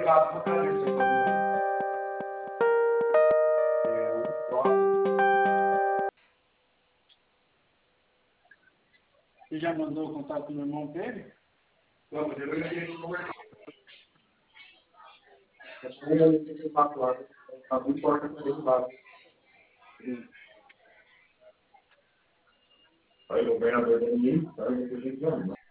ligado para o Você já mandou o contato do meu irmão Pedro? Não, mas eu ia conversar. Eu tenho que falar lá. Está muito forte com ele lá. Aí o governador da minha,